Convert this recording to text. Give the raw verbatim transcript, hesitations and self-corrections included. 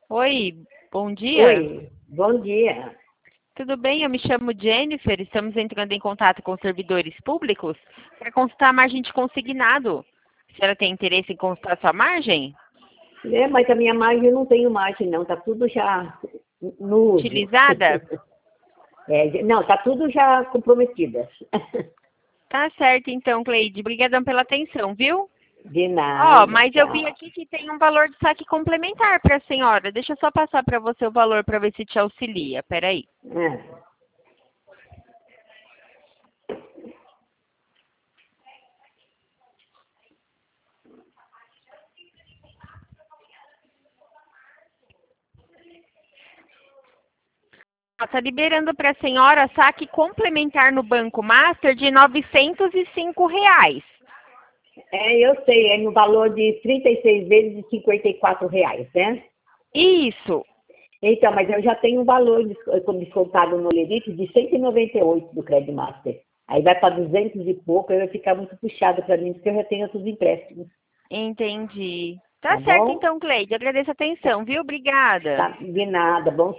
Oi, bom dia. Oi, bom dia. Tudo bem? Eu me chamo Jennifer. Estamos entrando em contato com servidores públicos para consultar a margem de consignado. A senhora tem interesse em consultar sua margem? É, mas a minha margem eu não tenho margem não, tá tudo já no uso. Utilizada? É, não, tá tudo já comprometidas. Tá certo, então, Cleide. Obrigadão pela atenção, viu? De Ó, nada, mas eu vi tchau. aqui que tem um valor de saque complementar para a senhora. Deixa eu só passar para você o valor para ver se te auxilia. Peraí. É. Está liberando para a senhora saque complementar no Banco Master de novecentos e cinco reais. É, eu sei, é no valor de trinta e seis vezes de cinquenta e quatro reais, né? Isso. Então, mas eu já tenho um valor des- como descontado no Lerite de cento e noventa e oito do Credit Master. Aí vai para duzentos e pouco, aí vai ficar muito puxado para mim, porque eu já tenho outros empréstimos, Entendi. Tá tá certo bom? então, Cleide. Agradeço a Tá, atenção, viu? Obrigada. tá, de nada, bom